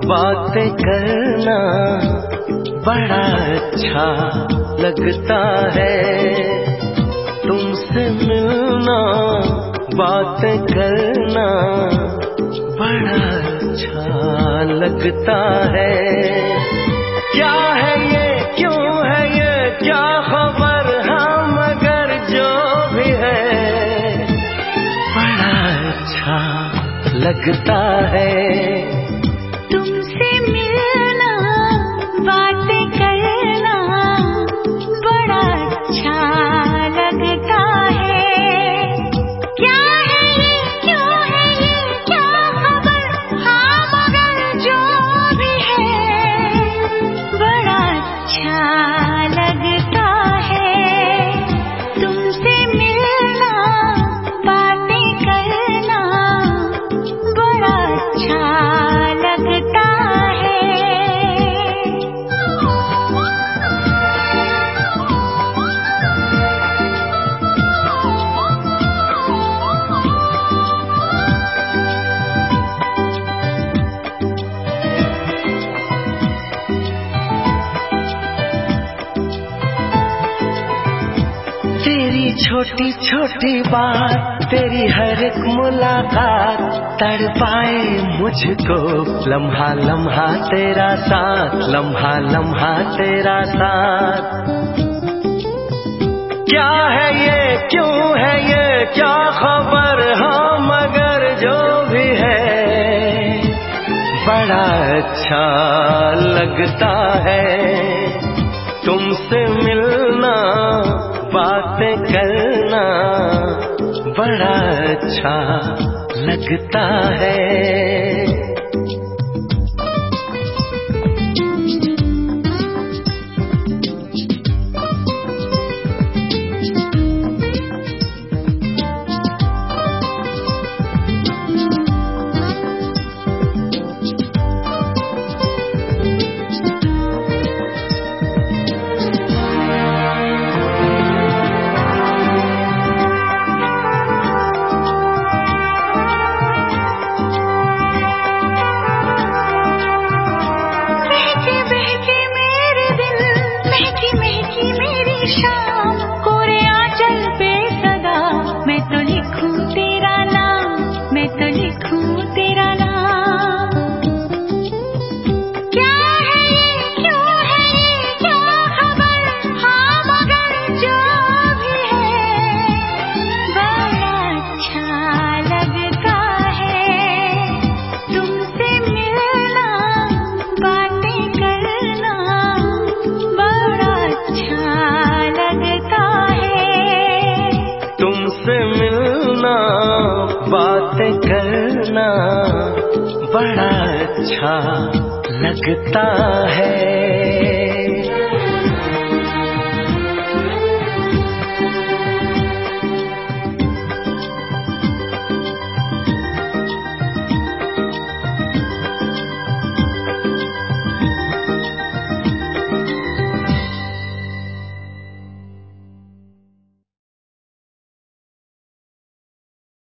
बातें करना बड़ा अच्छा लगता है। तुमसे मिलना बातें करना बड़ा अच्छा लगता है। क्या है ये, क्यों है ये, क्या खबर, हाँ मगर जो भी है बड़ा अच्छा लगता है। तुमसे मिलना बातें करना बड़ा अच्छा लगता है। क्या है ये, क्यों है ये, क्या खबर, हाँ मगर जो भी है बड़ा अच्छा लगता है। तुमसे मिलना बातें करना बड़ा अच्छा लगता है। तेरी छोटी छोटी बात, तेरी हर एक मुलाकात तड़पाए मुझको। लम्हा लम्हा तेरा साथ, लम्हा लम्हा तेरा साथ। क्या है ये, क्यों है ये, क्या खबर, हाँ मगर जो भी है बड़ा अच्छा लगता है। तुमसे मिलना बातें करना बड़ा अच्छा लगता है। तुमसे मिलना बातें करना बड़ा अच्छा लगता है।